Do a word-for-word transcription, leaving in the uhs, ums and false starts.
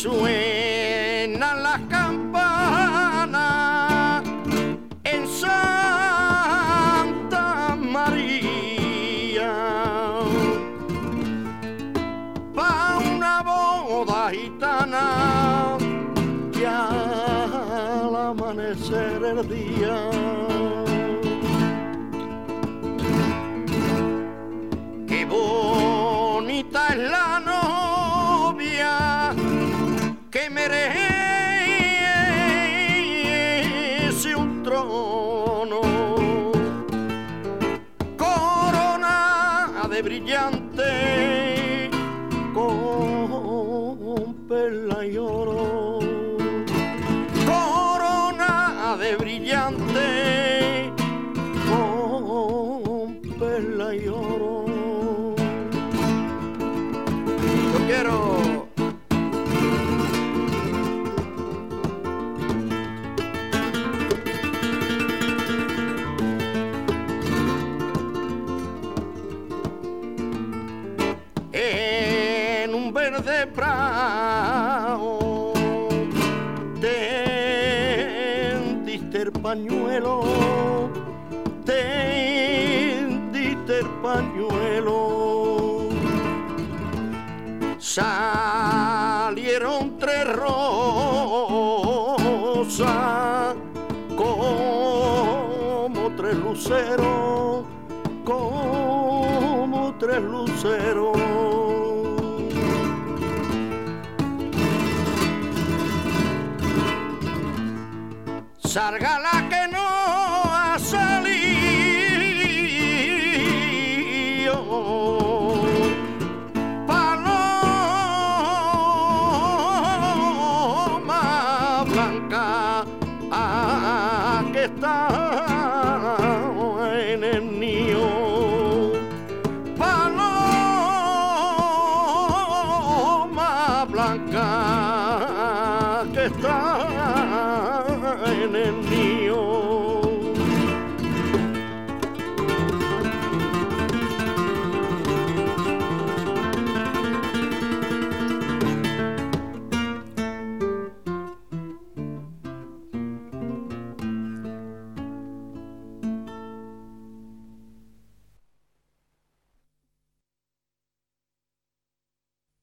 suenan las campanas en Santa María pa' una boda gitana que al amanecer el día qué bonita es la novia que merece un trono, corona de brillante con perla y oro, corona de brillante con perla y oro. Yo quiero en un verde prado tendiste el pañuelo, tendiste el pañuelo, salieron tres rosas como tres luceros, como tres luceros. Salga la que no ha salido, paloma blanca, ah, que está